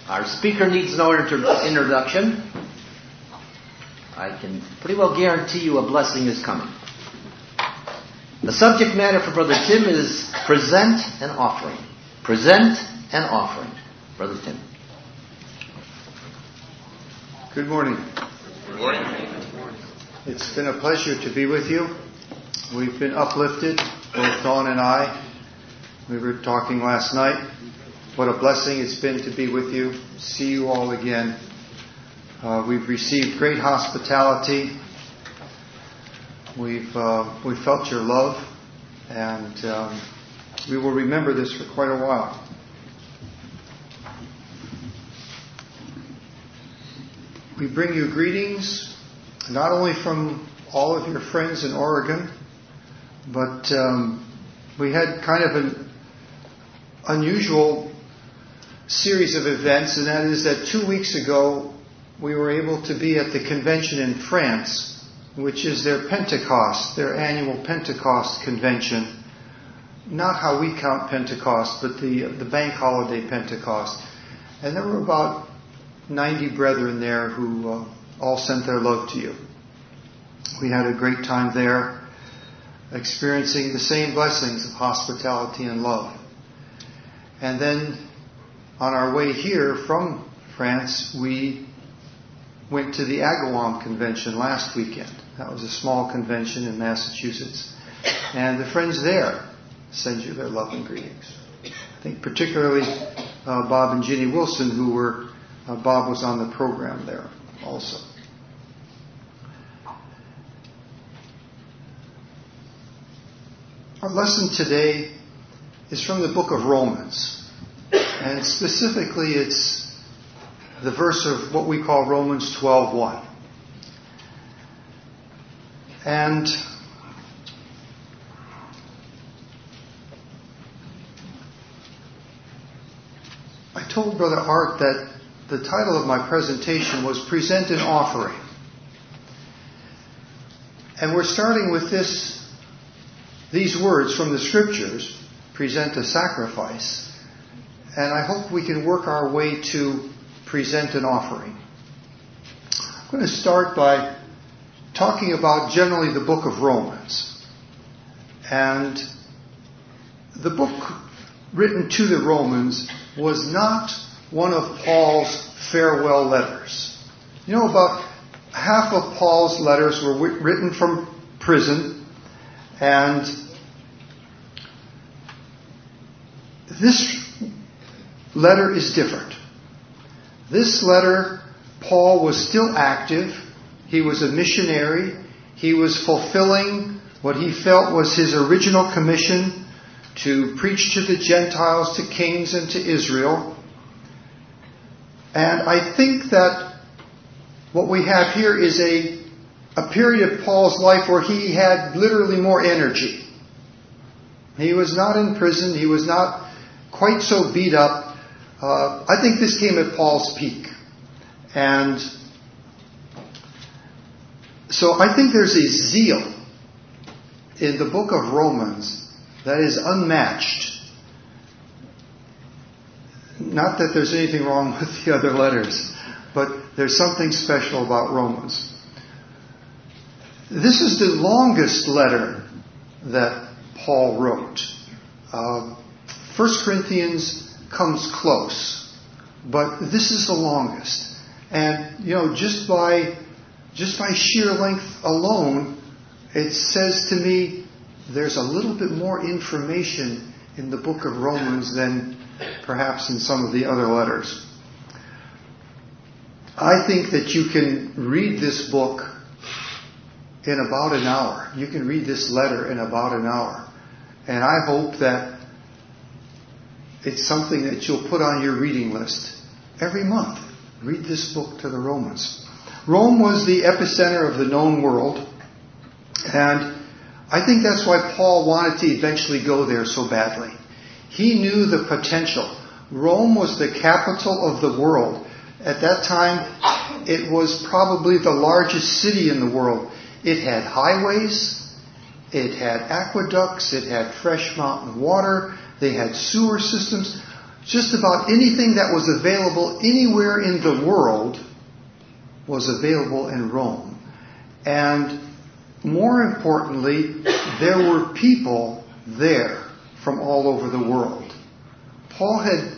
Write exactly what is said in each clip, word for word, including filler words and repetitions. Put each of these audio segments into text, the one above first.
Our speaker needs no inter- introduction. I can pretty well guarantee you a blessing is coming. The subject matter for Brother Tim is present and offering. Present and offering. Brother Tim. Good morning. Good morning. It's been a pleasure to be with you. We've been uplifted, both Dawn and I. We were talking last night. What a blessing it's been to be with you. See you all again. Uh, we've received great hospitality. We've uh, we felt your love, and um, we will remember this for quite a while. We bring you greetings, not only from all of your friends in Oregon, but um, we had kind of an unusual series of events, and that is that two weeks ago we were able to be at the convention in France, which is their Pentecost, their annual Pentecost convention. Not how we count Pentecost, but the the bank holiday Pentecost. And there were about ninety brethren there who uh, all sent their love to you. We had a great time there, experiencing the same blessings of hospitality and love. And then on our way here from France, we went to the Agawam convention last weekend. That was a small convention in Massachusetts. And the friends there send you their love and greetings. I think particularly uh, Bob and Ginny Wilson, who were, uh, Bob was on the program there also. Our lesson today is from the book of Romans. And specifically, it's the verse of what we call Romans twelve one. And I told Brother Art that the title of my presentation was Present and Offering. And we're starting with this, these words from the Scriptures, present a sacrifice. And I hope we can work our way to present an offering. I'm going to start by talking about generally the book of Romans. And the book written to the Romans was not one of Paul's farewell letters. You know, about half of Paul's letters were written from prison, and this letter is different. This letter, Paul was still active. He was a missionary. He was fulfilling what he felt was his original commission to preach to the Gentiles, to kings, and to Israel. And I think that what we have here is a, a period of Paul's life where he had literally more energy. He was not in prison. He was not quite so beat up. Uh, I think this came at Paul's peak. And so I think there's a zeal in the book of Romans that is unmatched. Not that there's anything wrong with the other letters, but there's something special about Romans. This is the longest letter that Paul wrote. Uh, First Corinthians comes close, but this is the longest. And, you know, just by just by sheer length alone, it says to me there's a little bit more information in the book of Romans than perhaps in some of the other letters. I think that you can read this book in about an hour. You can read this letter in about an hour. And I hope that it's something that you'll put on your reading list every month. Read this book to the Romans. Rome was the epicenter of the known world. And I think that's why Paul wanted to eventually go there so badly. He knew the potential. Rome was the capital of the world. At that time, it was probably the largest city in the world. It had highways. It had aqueducts. It had fresh mountain water. They had sewer systems. just about anything that was available anywhere in the world was available in Rome. And more importantly, there were people there from all over the world. Paul had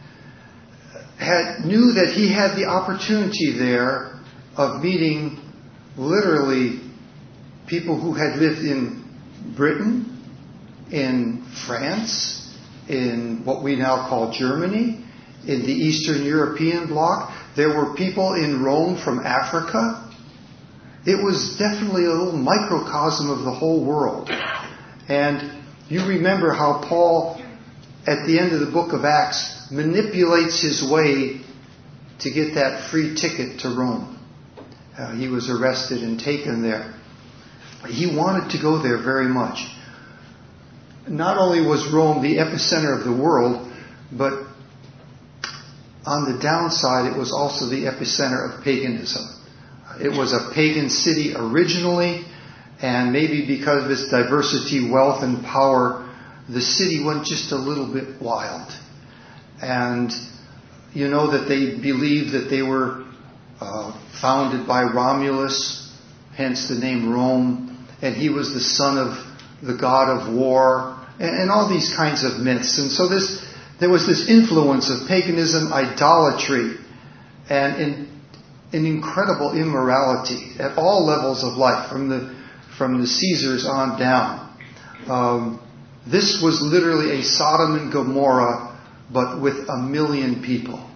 had knew that he had the opportunity there of meeting literally people who had lived in Britain, in France, in what we now call Germany, in the Eastern European bloc. There were people in Rome from Africa. It was definitely a little microcosm of the whole world. And you remember how Paul, at the end of the book of Acts, manipulates his way to get that free ticket to Rome. Uh, he was arrested and taken there. He wanted to go there very much. Not only was Rome the epicenter of the world, but on the downside, it was also the epicenter of paganism. It was a pagan city originally, and maybe because of its diversity, wealth, and power, the city went just a little bit wild. And you know that they believed that they were uh, founded by Romulus, hence the name Rome, and he was the son of the god of war, and, and all these kinds of myths. And so this, there was this influence of paganism, idolatry, and in, an incredible immorality at all levels of life, from the from the Caesars on down. Um, this was literally a Sodom and Gomorrah, but with a million people.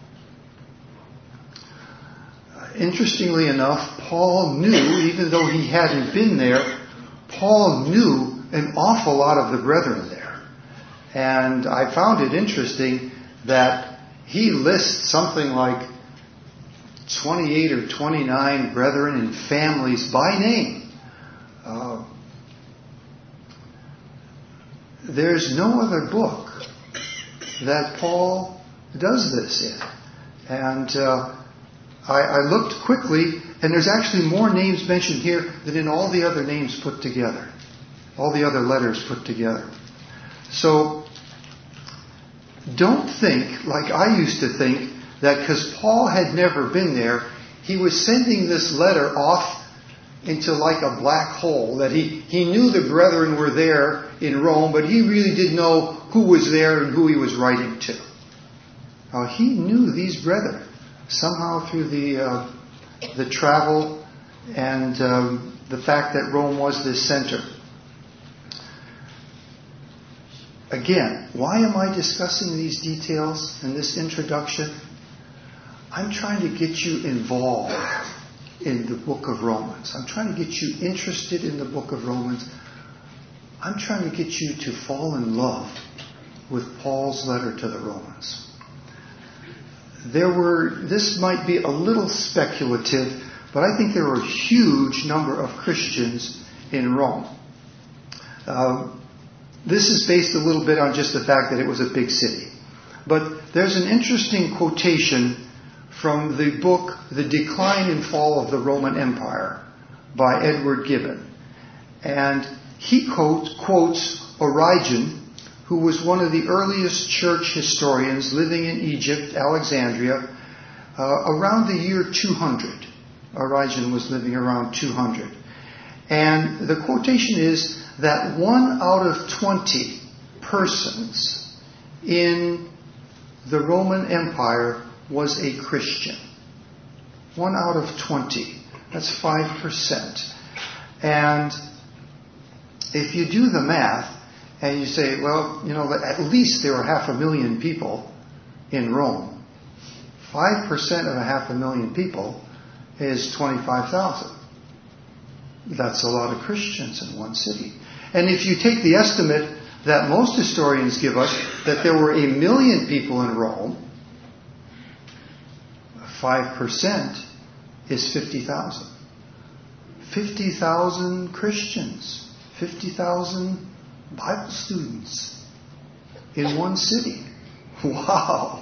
Uh, interestingly enough, Paul knew, even though he hadn't been there, Paul knew an awful lot of the brethren there. And I found it interesting that he lists something like twenty-eight or twenty-nine brethren and families by name. Uh, there's no other book that Paul does this in. And uh, I, I looked quickly, and there's actually more names mentioned here than in all the other names put together. All the other letters put together. So, don't think, like I used to think, that because Paul had never been there, he was sending this letter off into like a black hole, that he, he knew the brethren were there in Rome, but he really didn't know who was there and who he was writing to. Now, he knew these brethren somehow through the uh, the travel and um, the fact that Rome was the center. Again, why am I discussing these details in this introduction? I'm trying to get you involved in the book of Romans. I'm trying to get you interested in the book of Romans. I'm trying to get you to fall in love with Paul's letter to the Romans. There were, this might be a little speculative, but I think there were a huge number of Christians in Rome. Uh, this is based a little bit on just the fact that it was a big city. But there's an interesting quotation from the book The Decline and Fall of the Roman Empire by Edward Gibbon. And he quotes, quotes Origen, who was one of the earliest church historians living in Egypt, Alexandria, uh, around the year two hundred. Origen was living around two hundred. And the quotation is that one out of twenty persons in the Roman Empire was a Christian. One out of twenty. That's five percent. And if you do the math, and you say, well, you know, at least there were half a million people in Rome. Five percent of a half a million people is twenty-five thousand. That's a lot of Christians in one city. And if you take the estimate that most historians give us, that there were a million people in Rome, five percent is fifty thousand. fifty thousand Christians. fifty thousand Bible students in one city. Wow.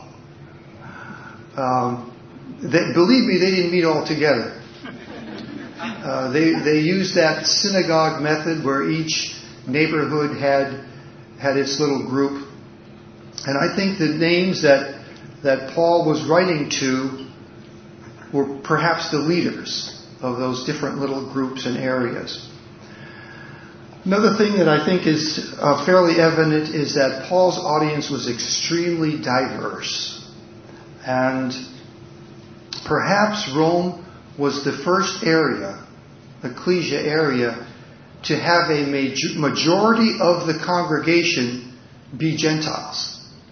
Um, they, believe me, they didn't meet all together. Uh, they they used that synagogue method where each neighborhood had had its little group. And I think the names that, that Paul was writing to were perhaps the leaders of those different little groups and areas. Another thing that I think is uh, fairly evident is that Paul's audience was extremely diverse. And perhaps Rome was the first area, the ecclesia area, to have a major, majority of the congregation be Gentiles.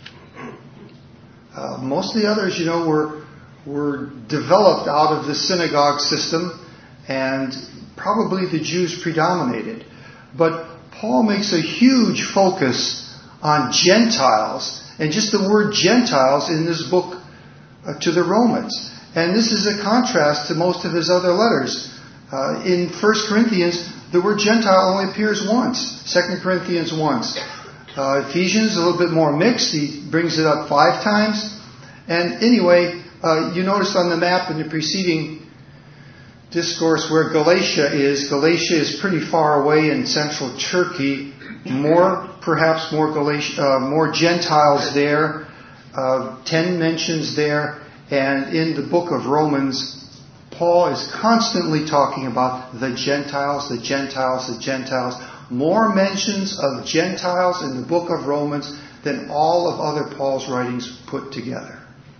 Uh, most of the others, you know, were were developed out of the synagogue system, and probably the Jews predominated. But Paul makes a huge focus on Gentiles, and just the word Gentiles in this book uh, to the Romans. And this is a contrast to most of his other letters. Uh, in First Corinthians, the word Gentile only appears once. Second Corinthians once. Uh, Ephesians, a little bit more mixed. He brings it up five times. And anyway, uh, you notice on the map in the preceding discourse where Galatia is. Galatia is pretty far away in central Turkey. More, perhaps more Galatia, uh, more Gentiles there. Uh, ten mentions there. And in the book of Romans, Paul is constantly talking about the Gentiles, the Gentiles, the Gentiles. More mentions of Gentiles in the book of Romans than all of other Paul's writings put together.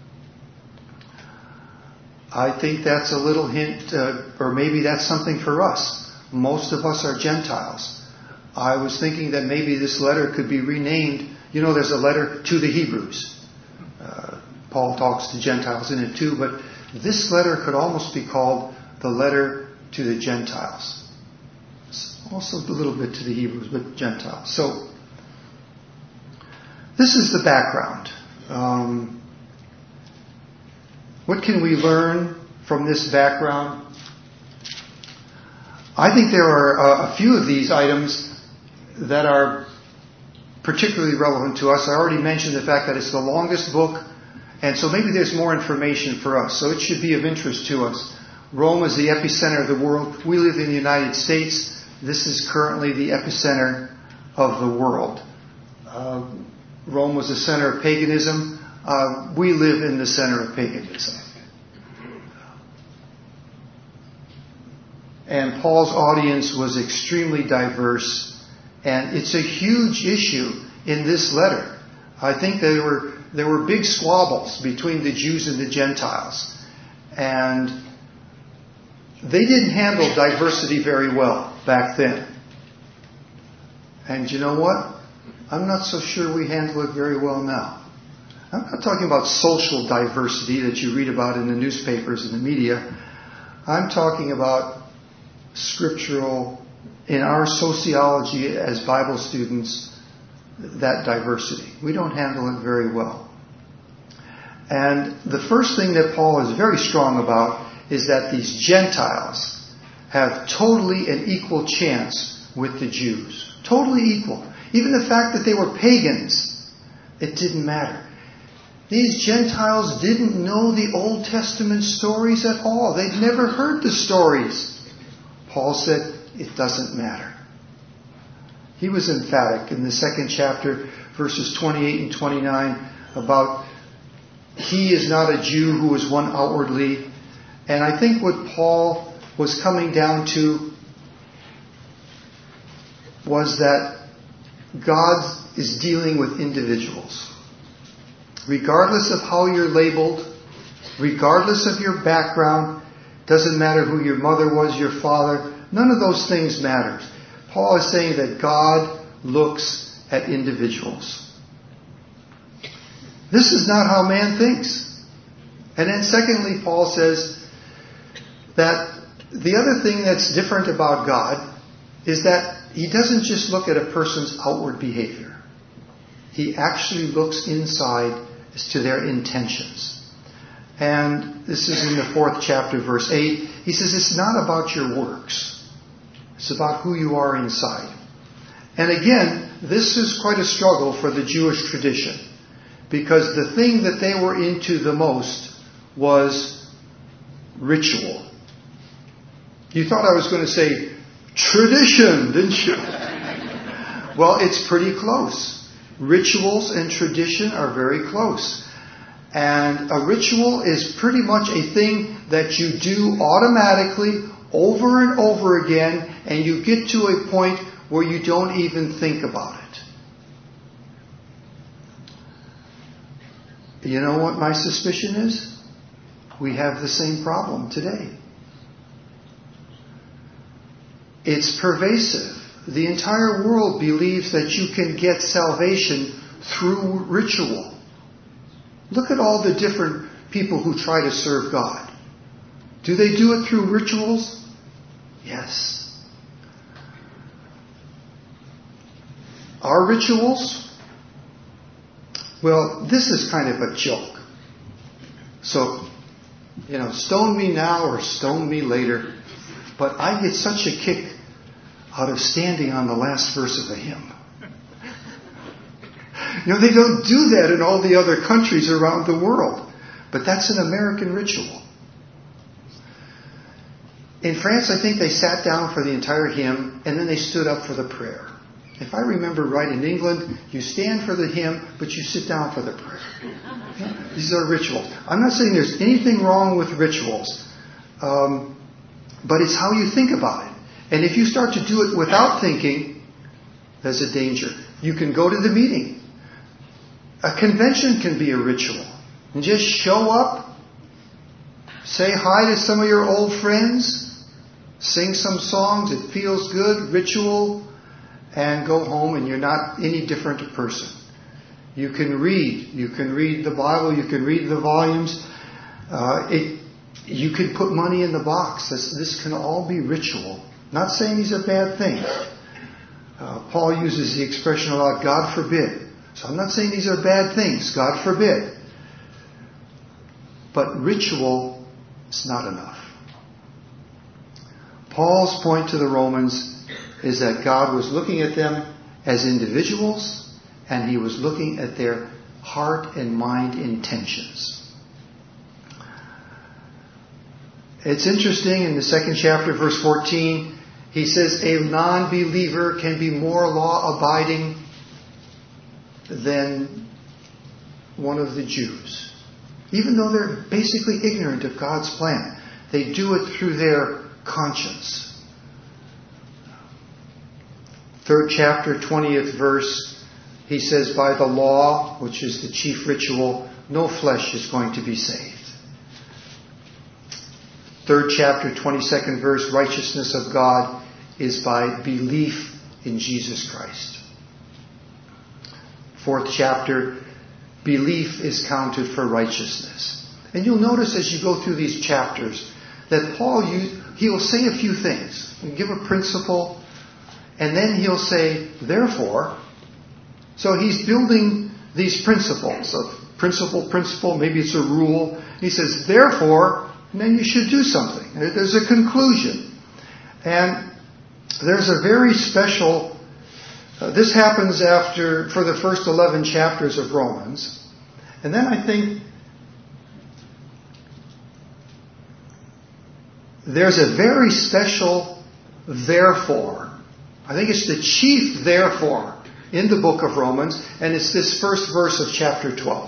I think that's a little hint, uh, or maybe that's something for us. Most of us are Gentiles. I was thinking that maybe this letter could be renamed. You know, there's a letter to the Hebrews. Uh, Paul talks to Gentiles in it too, but this letter could almost be called the letter to the Gentiles. It's also a little bit to the Hebrews, but Gentiles. So, this is the background. Um, what can we learn from this background? I think there are a, a few of these items that are particularly relevant to us. I already mentioned the fact that it's the longest book, and so maybe there's more information for us. So it should be of interest to us. Rome is the epicenter of the world. We live in the United States. This is currently the epicenter of the world. Uh, Rome was the center of paganism. Uh, we live in the center of paganism. And Paul's audience was extremely diverse. And it's a huge issue in this letter. I think there were there were big squabbles between the Jews and the Gentiles. And they didn't handle diversity very well back then. And you know what? I'm not so sure we handle it very well now. I'm not talking about social diversity that you read about in the newspapers and the media. I'm talking about scriptural, in our sociology as Bible students, that diversity. We don't handle it very well. And the first thing that Paul is very strong about is that these Gentiles have totally an equal chance with the Jews. Totally equal. Even the fact that they were pagans, it didn't matter. These Gentiles didn't know the Old Testament stories at all. They'd never heard the stories. Paul said, it doesn't matter. He was emphatic in the second chapter, verses twenty-eight and twenty-nine, about he is not a Jew who is one outwardly. And I think what Paul was coming down to was that God is dealing with individuals. Regardless of how you're labeled, regardless of your background, doesn't matter who your mother was, your father, none of those things matter. Paul is saying that God looks at individuals. This is not how man thinks. And then secondly, Paul says that the other thing that's different about God is that He doesn't just look at a person's outward behavior. He actually looks inside as to their intentions. And this is in the fourth chapter, verse eight. He says it's not about your works. It's about who you are inside. And again, this is quite a struggle for the Jewish tradition, because the thing that they were into the most was ritual. You thought I was going to say tradition, didn't you? Well, it's pretty close. Rituals and tradition are very close. And a ritual is pretty much a thing that you do automatically over and over again, and you get to a point where you don't even think about it. You know what my suspicion is? We have the same problem today. It's pervasive. The entire world believes that you can get salvation through ritual. Look at all the different people who try to serve God. Do they do it through rituals? Yes. Our rituals? Well, this is kind of a joke. So, you know, stone me now or stone me later. But I get such a kick out of standing on the last verse of a hymn. You know, they don't do that in all the other countries around the world. But that's an American ritual. In France, I think they sat down for the entire hymn and then they stood up for the prayer. If I remember right, in England, you stand for the hymn, but you sit down for the prayer. Yeah? These are rituals. I'm not saying there's anything wrong with rituals, um, but it's how you think about it. And if you start to do it without thinking, there's a danger. You can go to the meeting. A convention can be a ritual. And just show up, say hi to some of your old friends, sing some songs, it feels good, ritual, and go home, and you're not any different a person. You can read. You can read the Bible. You can read the volumes. Uh, it, you can put money in the box. This, this can all be ritual. Not saying these are bad things. Uh, Paul uses the expression a lot, God forbid. So I'm not saying these are bad things. God forbid. But ritual is not enough. Paul's point to the Romans is that God was looking at them as individuals, and He was looking at their heart and mind intentions. It's interesting, in the second chapter, verse fourteen, he says a non-believer can be more law-abiding than one of the Jews. Even though they're basically ignorant of God's plan, they do it through their conscience. Third chapter, twentieth verse, he says, by the law, which is the chief ritual, no flesh is going to be saved. Third chapter, twenty-second verse, righteousness of God is by belief in Jesus Christ. Fourth chapter, belief is counted for righteousness. And you'll notice as you go through these chapters that Paul, he'll say a few things. He'll give a principle, and then he'll say, therefore. So he's building these principles of principle, principle, maybe it's a rule. He says, therefore, and then you should do something. There's a conclusion. And there's a very special, uh, this happens after, for the first eleven chapters of Romans. And then I think there's a very special therefore. I think it's the chief therefore in the book of Romans, and it's this first verse of chapter twelve.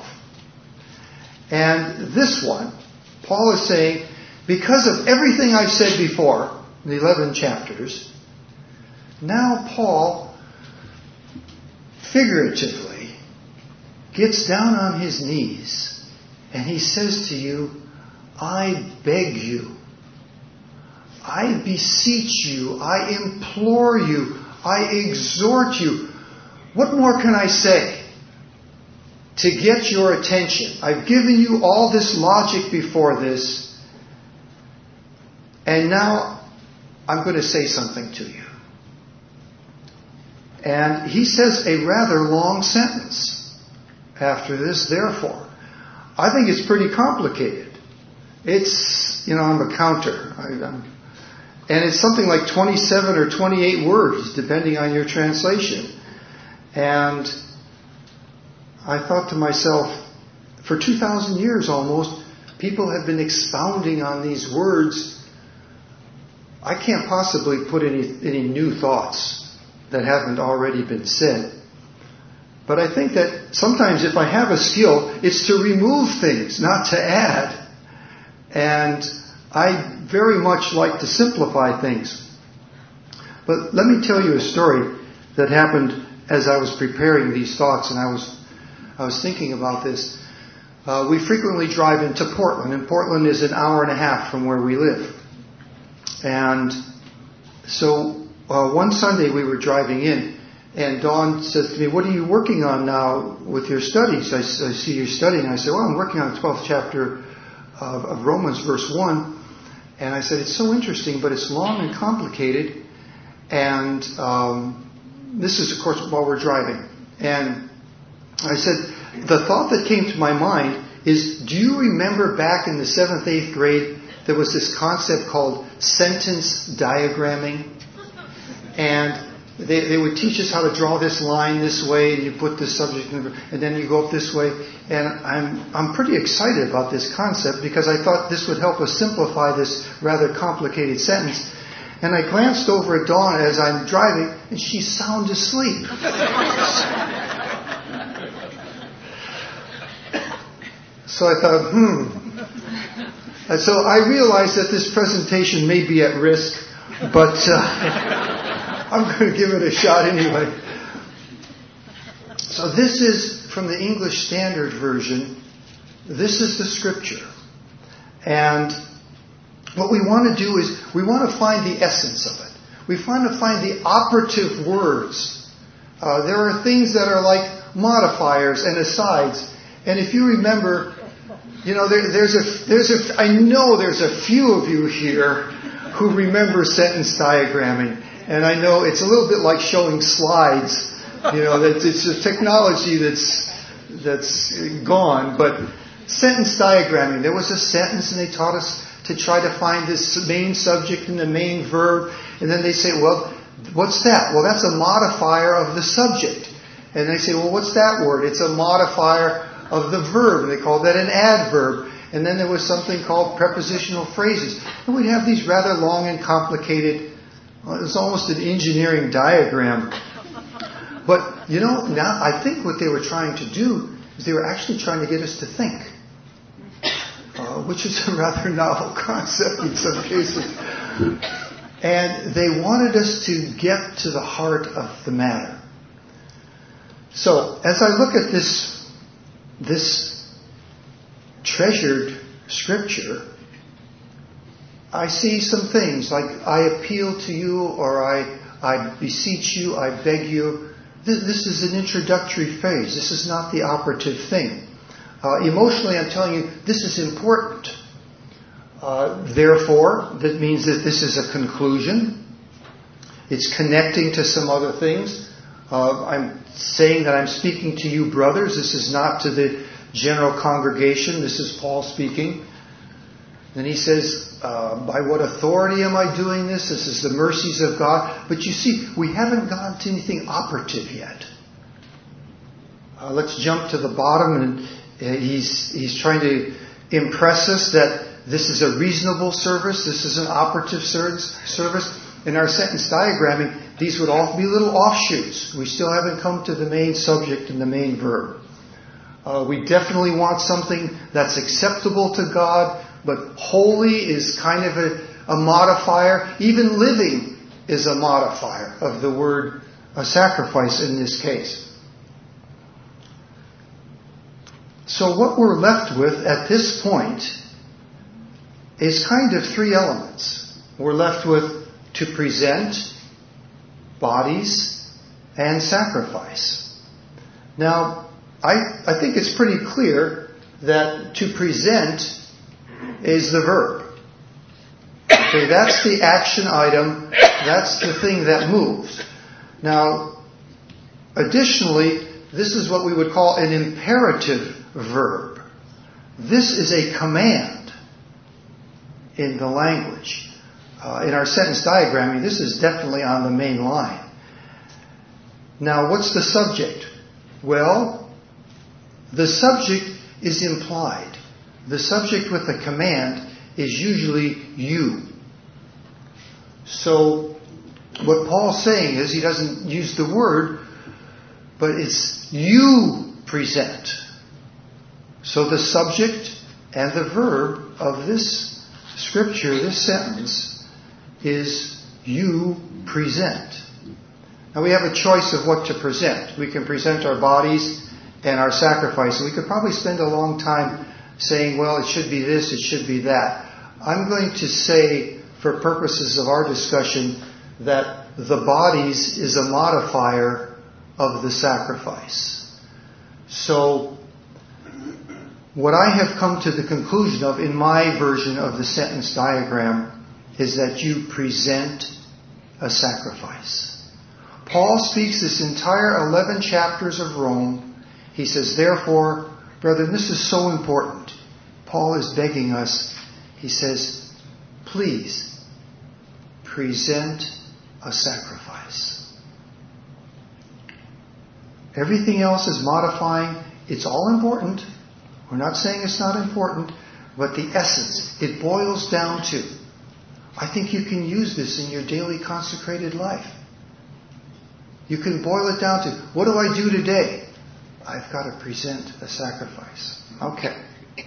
And this one, Paul is saying, because of everything I've said before, in the eleven chapters, now Paul, figuratively, gets down on his knees, and he says to you, I beg you, I beseech you, I implore you, I exhort you. What more can I say to get your attention? I've given you all this logic before this, and now I'm going to say something to you. And he says a rather long sentence after this, therefore. I think it's pretty complicated. It's, you know, I'm a counter. I, I'm, and it's something like twenty-seven or twenty-eight words, depending on your translation. And I thought to myself, for two thousand years almost, people have been expounding on these words. I can't possibly put any, any new thoughts that haven't already been said. But I think that sometimes if I have a skill, it's to remove things, not to add. And I very much like to simplify things. But let me tell you a story that happened as I was preparing these thoughts, and I was I was thinking about this. Uh, we frequently drive into Portland, and Portland is an hour and a half from where we live. And so uh, one Sunday we were driving in, and Dawn says to me, "What are you working on now with your studies? I, I see you're studying." I said, "Well, I'm working on the twelfth chapter of, of Romans, verse one." And I said, "It's so interesting, but it's long and complicated." And um, this is, of course, while we're driving. And I said, the thought that came to my mind is, do you remember back in the seventh, eighth grade, there was this concept called sentence diagramming? And they, they would teach us how to draw this line this way, and you put this subject in, and then you go up this way. And I'm I'm pretty excited about this concept because I thought this would help us simplify this rather complicated sentence. And I glanced over at Dawn as I'm driving, and she's sound asleep. So I thought, hmm. And so I realized that this presentation may be at risk, but uh, I'm going to give it a shot anyway. So this is from the English Standard Version. This is the scripture. And what we want to do is we want to find the essence of it. We want to find the operative words. Uh, there are things that are like modifiers and asides. And if you remember, you know, there, there's a, there's a, I know there's a few of you here who remember sentence diagramming. And I know it's a little bit like showing slides. You know, that it's a technology that's, that's gone. But sentence diagramming, there was a sentence and they taught us to try to find this main subject and the main verb. And then they say, well, what's that? Well, that's a modifier of the subject. And they say, well, what's that word? It's a modifier of the verb. And they called that an adverb. And then there was something called prepositional phrases. And we'd have these rather long and complicated, well, it was almost an engineering diagram. But, you know, now I think what they were trying to do is they were actually trying to get us to think. Uh, which is a rather novel concept in some cases. And they wanted us to get to the heart of the matter. So, as I look at this, this treasured scripture, I see some things like, I appeal to you, or I, I beseech you, I beg you. This, this is an introductory phrase. This is not the operative thing. Uh, emotionally, I'm telling you, this is important. Uh, therefore, that means that this is a conclusion. It's connecting to some other things. Uh, I'm saying that I'm speaking to you, brothers. This is not to the general congregation. This is Paul speaking. Then he says, uh, by what authority am I doing this? This is the mercies of God. But you see, we haven't gone to anything operative yet. Uh, let's jump to the bottom, and He's he's trying to impress us that this is a reasonable service. This is an operative service. In our sentence diagramming, these would all be little offshoots. We still haven't come to the main subject and the main verb. Uh, we definitely want something that's acceptable to God, but holy is kind of a, a modifier. Even living is a modifier of the word a sacrifice in this case. So what we're left with at this point is kind of three elements. We're left with to present, bodies, and sacrifice. Now, I, I think it's pretty clear that to present is the verb. Okay, that's the action item. That's the thing that moves. Now, additionally, this is what we would call an imperative verb. This is a command in the language. Uh, in our sentence diagramming, this is definitely on the main line. Now, what's the subject? Well, the subject is implied. The subject with the command is usually you. So, what Paul's saying is, he doesn't use the word, but it's you present. So the subject and the verb of this scripture, this sentence, is you present. Now we have a choice of what to present. We can present our bodies and our sacrifice. And we could probably spend a long time saying, well, it should be this, it should be that. I'm going to say, for purposes of our discussion, that the bodies is a modifier of the sacrifice. So, what I have come to the conclusion of in my version of the sentence diagram is that you present a sacrifice. Paul speaks this entire eleven chapters of Rome. He says, therefore, brethren, this is so important. Paul is begging us. He says, please present a sacrifice. Everything else is modifying. It's all important. We're not saying it's not important, but the essence, it boils down to, I think you can use this in your daily consecrated life. You can boil it down to, what do I do today? I've got to present a sacrifice. Okay.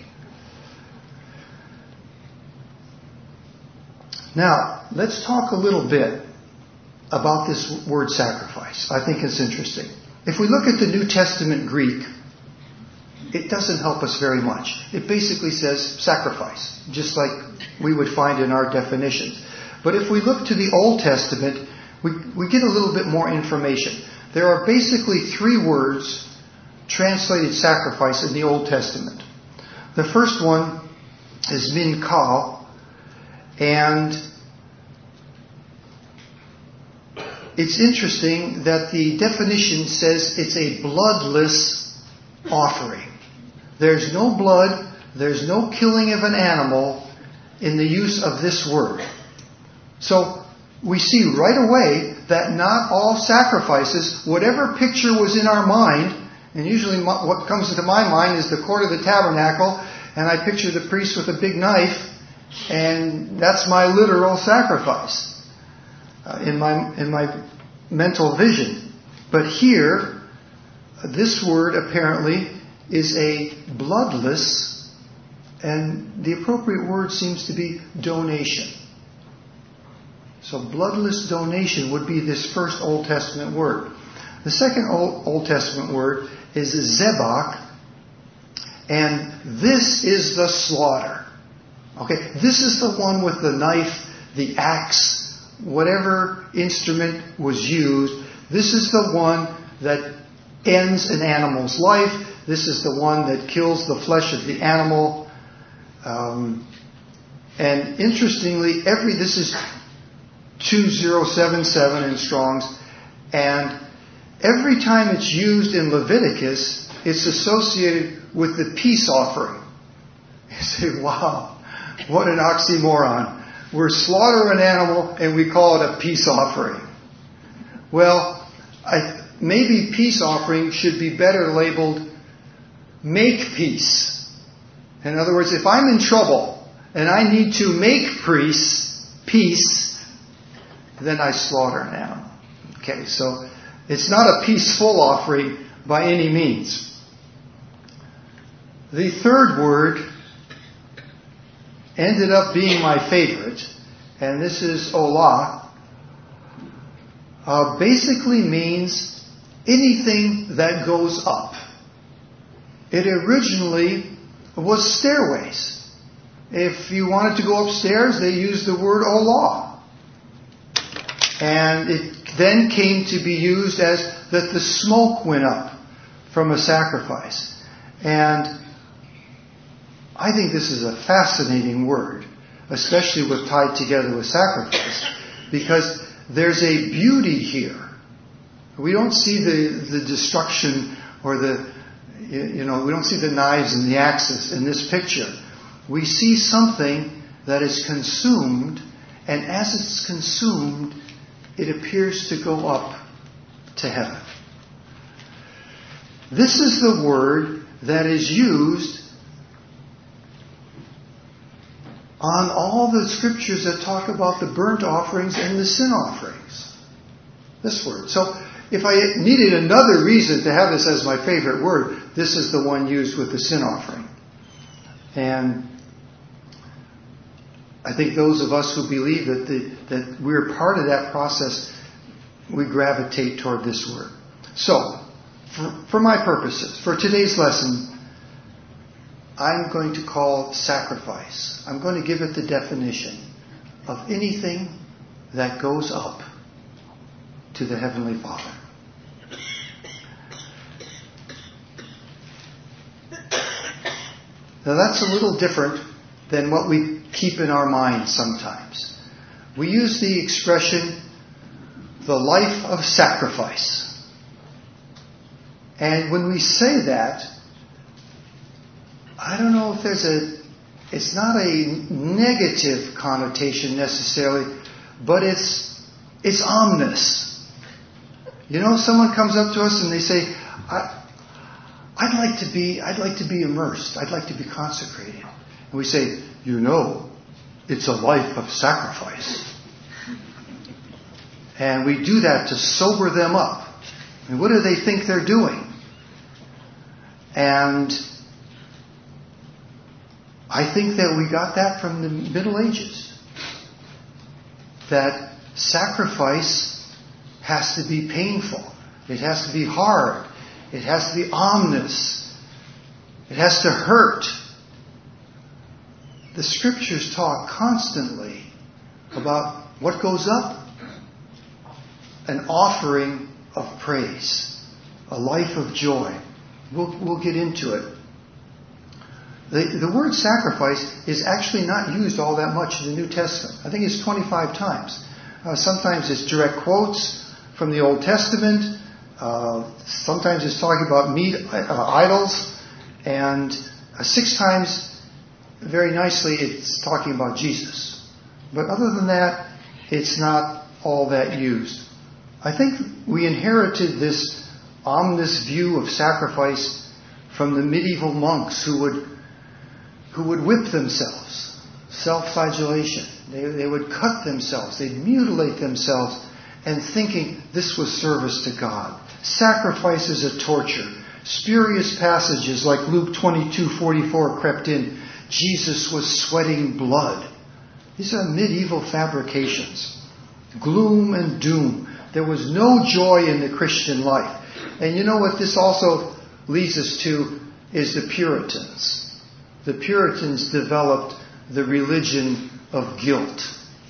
Now, let's talk a little bit about this word sacrifice. I think it's interesting. If we look at the New Testament Greek, it doesn't help us very much. It basically says sacrifice, just like we would find in our definitions. But if we look to the Old Testament, we, we get a little bit more information. There are basically three words translated sacrifice in the Old Testament. The first one is minkal, and it's interesting that the definition says it's a bloodless offering. There's no blood, there's no killing of an animal in the use of this word. So we see right away that not all sacrifices, whatever picture was in our mind, and usually what comes into my mind is the court of the tabernacle, and I picture the priest with a big knife, and that's my literal sacrifice uh, in my in my mental vision. But here, this word apparently is a bloodless, and the appropriate word seems to be donation. So bloodless donation would be this first Old Testament word. The second Old, Old Testament word is zebach, and this is the slaughter. Okay, this is the one with the knife, the axe, whatever instrument was used. This is the one that ends an animal's life. This is the one that kills the flesh of the animal. Um, and interestingly, every this is two thousand seventy-seven in Strong's, and every time it's used in Leviticus, it's associated with the peace offering. You say, wow, what an oxymoron. We're slaughtering an animal and we call it a peace offering. Well, I, maybe peace offering should be better labeled make peace. In other words, if I'm in trouble and I need to make peace, peace, then I slaughter an animal. Okay, so it's not a peaceful offering by any means. The third word ended up being my favorite, and this is olah. Uh, basically means anything that goes up. It originally was stairways. If you wanted to go upstairs, they used the word olah. And it then came to be used as that the smoke went up from a sacrifice. And I think this is a fascinating word, especially with tied together with sacrifice, because there's a beauty here. We don't see the, the destruction or the, you know, we don't see the knives and the axes in this picture. We see something that is consumed, and as it's consumed, it appears to go up to heaven. This is the word that is used on all the scriptures that talk about the burnt offerings and the sin offerings. This word. So if I needed another reason to have this as my favorite word, this is the one used with the sin offering. And I think those of us who believe that the, that we're part of that process, we gravitate toward this word. So, for, for my purposes, for today's lesson, I'm going to call sacrifice. I'm going to give it the definition of anything that goes up to the Heavenly Father. Now that's a little different than what we keep in our minds sometimes. We use the expression, the life of sacrifice. And when we say that, I don't know if there's a, it's not a negative connotation necessarily, but it's, it's ominous. You know, someone comes up to us and they say, I, I'd like to be, I'd like to be immersed. I'd like to be consecrated. And we say, you know, it's a life of sacrifice. And we do that to sober them up. And what do they think they're doing? And I think that we got that from the Middle Ages. That sacrifice has to be painful. It has to be hard. It has to be ominous. It has to hurt. The Scriptures talk constantly about what goes up. An offering of praise. A life of joy. We'll, we'll get into it. The, the word sacrifice is actually not used all that much in the New Testament. I think it's twenty-five times. Uh, sometimes it's direct quotes from the Old Testament. Uh, sometimes it's talking about meat uh, idols. And uh, six times, very nicely, it's talking about Jesus. But other than that, it's not all that used. I think we inherited this ominous view of sacrifice from the medieval monks who would who would whip themselves, self-flagellation. They, they would cut themselves, they'd mutilate themselves, and thinking this was service to God. Sacrifice is a torture. Spurious passages like Luke twenty-two forty-four crept in. Jesus was sweating blood. These are medieval fabrications. Gloom and doom. There was no joy in the Christian life. And you know what this also leads us to is the Puritans. The Puritans developed the religion of guilt.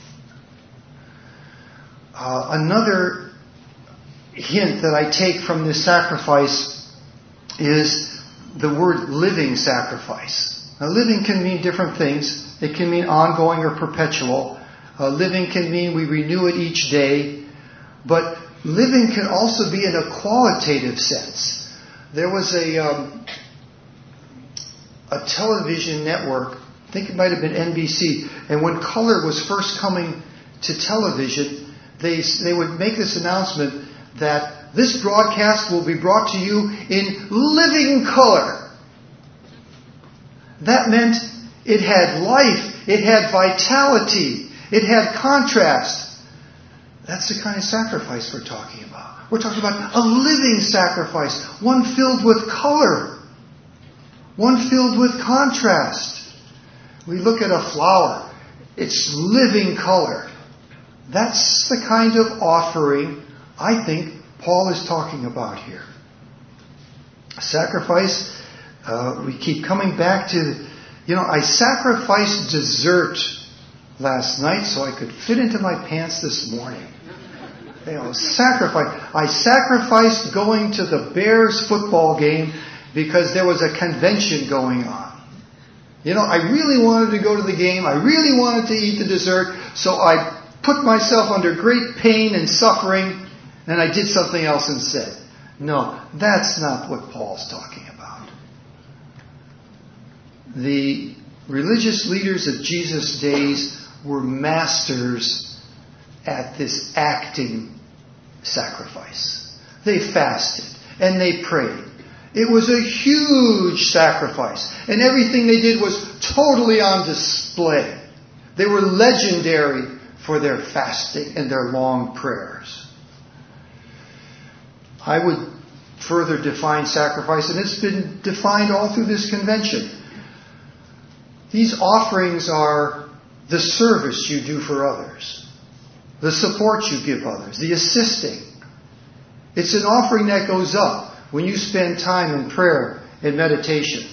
Uh, another hint that I take from this sacrifice is the word living sacrifice. Now, living can mean different things. It can mean ongoing or perpetual. Uh, living can mean we renew it each day. But living can also be in a qualitative sense. There was a um, a television network, I think it might have been N B C, and when color was first coming to television, they they would make this announcement that this broadcast will be brought to you in living color. That meant it had life, it had vitality, it had contrast. That's the kind of sacrifice we're talking about. We're talking about a living sacrifice, one filled with color, one filled with contrast. We look at a flower, it's living color. That's the kind of offering I think Paul is talking about here. Sacrifice, uh, we keep coming back to, you know, I sacrificed dessert last night so I could fit into my pants this morning. You know, sacrifice. I sacrificed going to the Bears football game because there was a convention going on. You know, I really wanted to go to the game. I really wanted to eat the dessert. So I put myself under great pain and suffering, and I did something else instead. No, that's not what Paul's talking about. The religious leaders of Jesus' days were masters at this acting sacrifice. They fasted and they prayed. It was a huge sacrifice, and everything they did was totally on display. They were legendary for their fasting and their long prayers. I would further define sacrifice, and it's been defined all through this convention. These offerings are the service you do for others, the support you give others, the assisting. It's an offering that goes up when you spend time in prayer and meditation.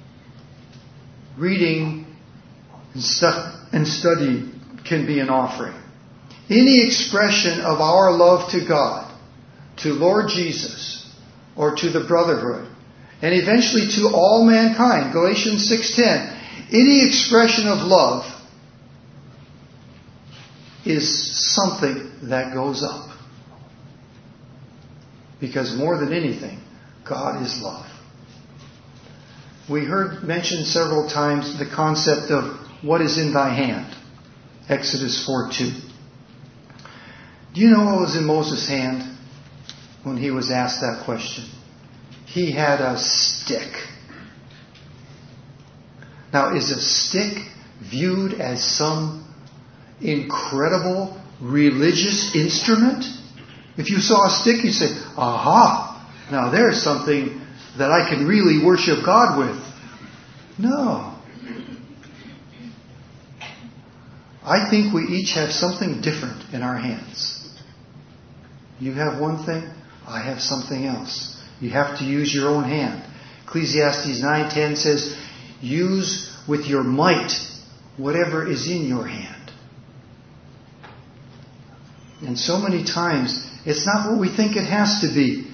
Reading and, stu- and study can be an offering. Any expression of our love to God, to Lord Jesus, or to the brotherhood, and eventually to all mankind, Galatians six ten, any expression of love is something that goes up. Because more than anything, God is love. We heard mentioned several times the concept of what is in thy hand. Exodus four two. Do you know what was in Moses' hand when he was asked that question? He had a stick. Now, is a stick viewed as some incredible religious instrument? If you saw a stick, you'd say, aha, now there's something that I can really worship God with. No. I think we each have something different in our hands. You have one thing, I have something else. You have to use your own hand. Ecclesiastes nine ten says, use with your might whatever is in your hand. And so many times, it's not what we think it has to be.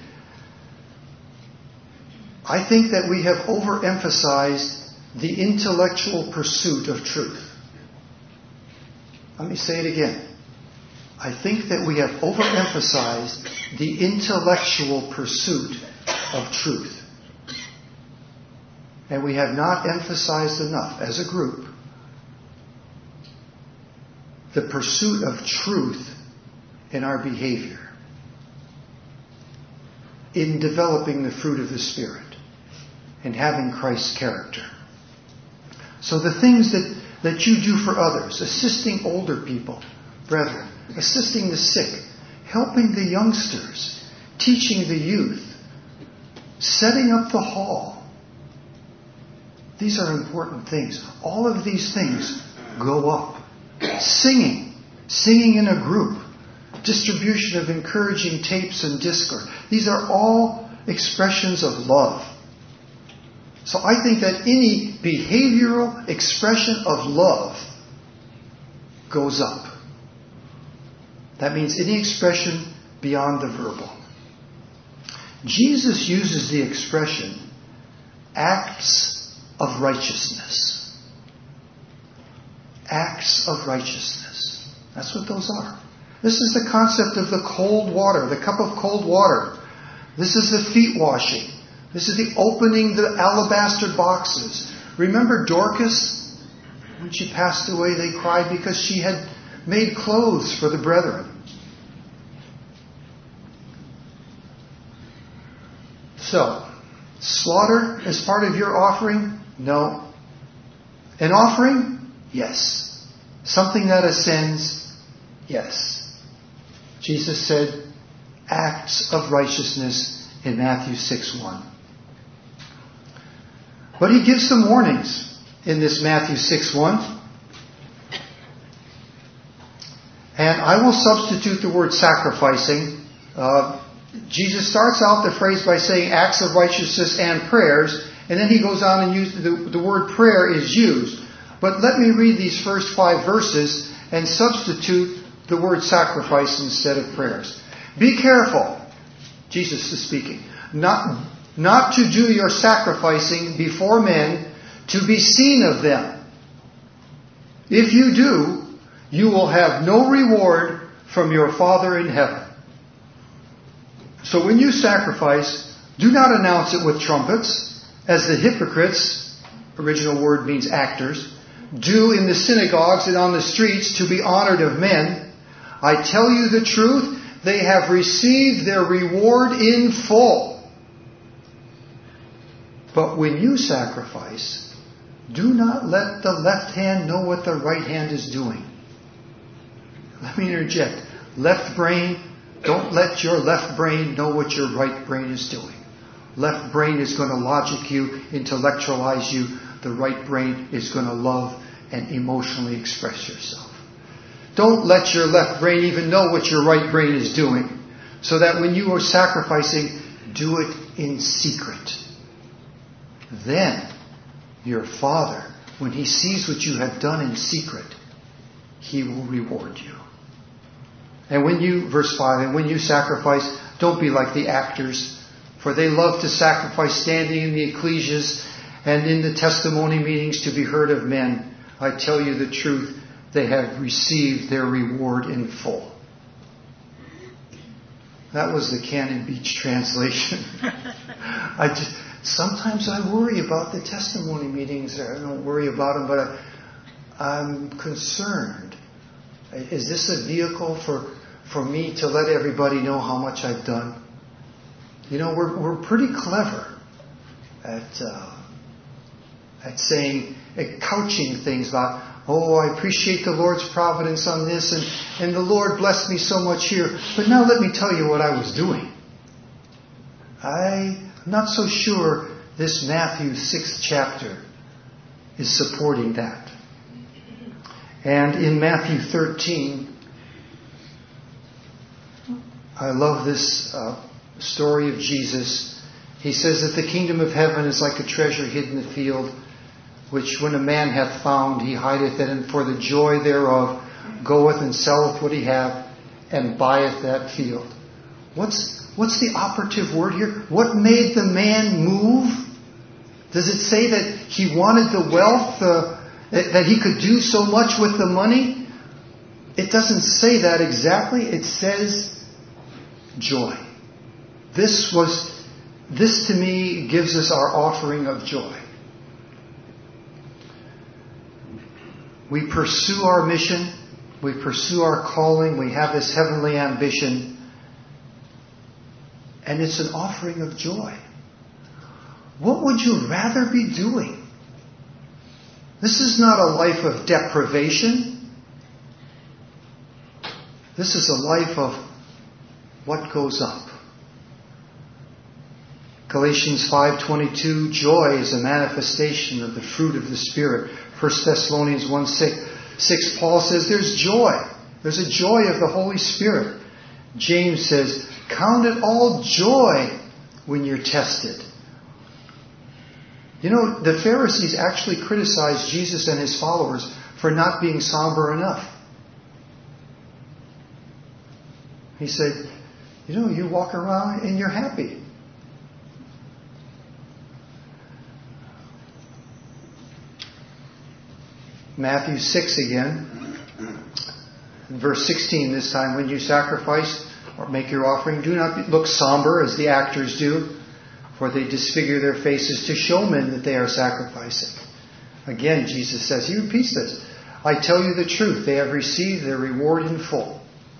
I think that we have overemphasized the intellectual pursuit of truth. Let me say it again. I think that we have overemphasized the intellectual pursuit of truth. And we have not emphasized enough, as a group, the pursuit of truth in our behavior, in developing the fruit of the Spirit, and having Christ's character. So the things that, that you do for others, assisting older people, brethren, assisting the sick, helping the youngsters, teaching the youth, setting up the hall. These are important things. All of these things go up. Singing, singing in a group, distribution of encouraging tapes and discord. These are all expressions of love. So I think that any behavioral expression of love goes up. That means any expression beyond the verbal. Jesus uses the expression acts of righteousness. Acts of righteousness. That's what those are. This is the concept of the cold water, the cup of cold water. This is the feet washing. This is the opening the alabaster boxes. Remember Dorcas? When she passed away, they cried because she had made clothes for the brethren. So, slaughter as part of your offering? No. An offering? Yes. Something that ascends? Yes. Jesus said, acts of righteousness in Matthew six one. But he gives some warnings in this Matthew six one. And I will substitute the word sacrificing. Uh, Jesus starts out the phrase by saying acts of righteousness and prayers, and then he goes on and uses the, the word prayer is used. But let me read these first five verses and substitute the word sacrifice instead of prayers. Be careful, Jesus is speaking, not, not to do your sacrificing before men to be seen of them. If you do, you will have no reward from your Father in heaven. So when you sacrifice, do not announce it with trumpets, as the hypocrites, original word means actors, do in the synagogues and on the streets to be honored of men. I tell you the truth, they have received their reward in full. But when you sacrifice, do not let the left hand know what the right hand is doing. Let me interject. Left brain, Don't let your left brain know what your right brain is doing. Left brain is going to logic you, intellectualize you. The right brain is going to love and emotionally express yourself. Don't let your left brain even know what your right brain is doing, so that when you are sacrificing, do it in secret. Then your Father, when He sees what you have done in secret, He will reward you. And when you, verse five, and when you sacrifice, don't be like the actors, for they love to sacrifice standing in the ecclesias and in the testimony meetings to be heard of men. I tell you the truth, they have received their reward in full. That was the Cannon Beach translation. I just, sometimes I worry about the testimony meetings. I don't worry about them, but I, I'm concerned. Is this a vehicle for, for me to let everybody know how much I've done? You know, we're we're pretty clever at uh, at saying, at couching things about, oh, I appreciate the Lord's providence on this, and, and the Lord blessed me so much here. But now let me tell you what I was doing. I'm not so sure this Matthew sixth chapter is supporting that. And in Matthew thirteen, I love this uh, story of Jesus. He says that the kingdom of heaven is like a treasure hid in the field, which when a man hath found, he hideth it, and for the joy thereof goeth and selleth what he hath, and buyeth that field. What's what's the operative word here? What made the man move? Does it say that he wanted the wealth, uh, that, that he could do so much with the money? It doesn't say that exactly. It says joy. This was, this to me gives us our offering of joy. We pursue our mission. We pursue our calling. We have this heavenly ambition. And it's an offering of joy. What would you rather be doing? This is not a life of deprivation. This is a life of what goes up. Galatians five twenty-two, joy is a manifestation of the fruit of the Spirit. First Thessalonians one six, Paul says there's joy. There's a joy of the Holy Spirit. James says, count it all joy when you're tested. You know, the Pharisees actually criticized Jesus and His followers for not being somber enough. He said, you know, you walk around and you're happy. Matthew six again, verse sixteen this time, when you sacrifice or make your offering, do not look somber as the actors do, for they disfigure their faces to show men that they are sacrificing. Again, Jesus says, He repeats this, I tell you the truth, they have received their reward in full.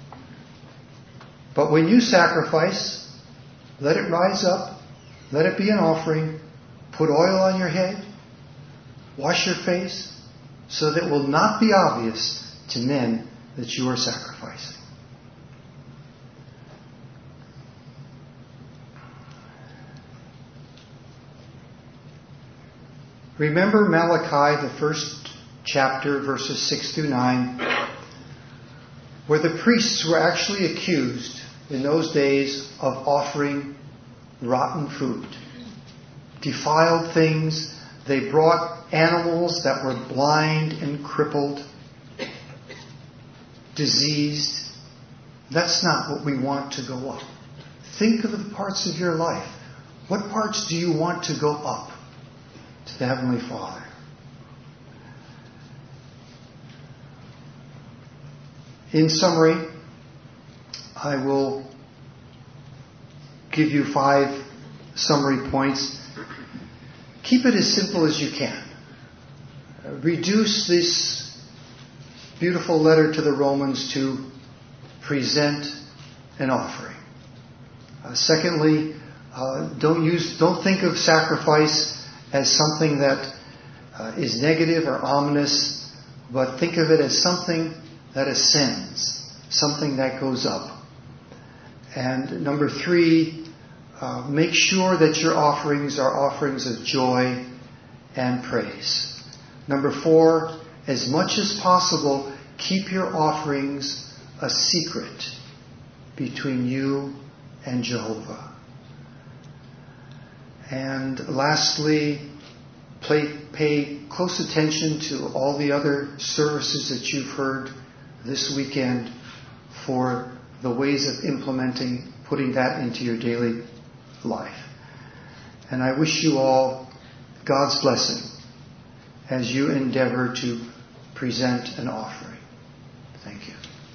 But when you sacrifice, let it rise up, let it be an offering, put oil on your head, wash your face, so that it will not be obvious to men that you are sacrificing. Remember Malachi, the first chapter, verses six through nine, where the priests were actually accused in those days of offering rotten food, defiled things. They brought animals that were blind and crippled, diseased. That's not what we want to go up. Think of the parts of your life. What parts do you want to go up to the Heavenly Father? In summary, I will give you five summary points. Keep it as simple as you can. Reduce this beautiful letter to the Romans to present an offering. Uh, secondly, uh, don't use, don't think of sacrifice as something that uh, is negative or ominous, but think of it as something that ascends, something that goes up. And number three, uh, make sure that your offerings are offerings of joy and praise. Number four, as much as possible, keep your offerings a secret between you and Jehovah. And lastly, play, pay close attention to all the other services that you've heard this weekend for the ways of implementing, putting that into your daily life. And I wish you all God's blessing as you endeavor to present an offering. Thank you.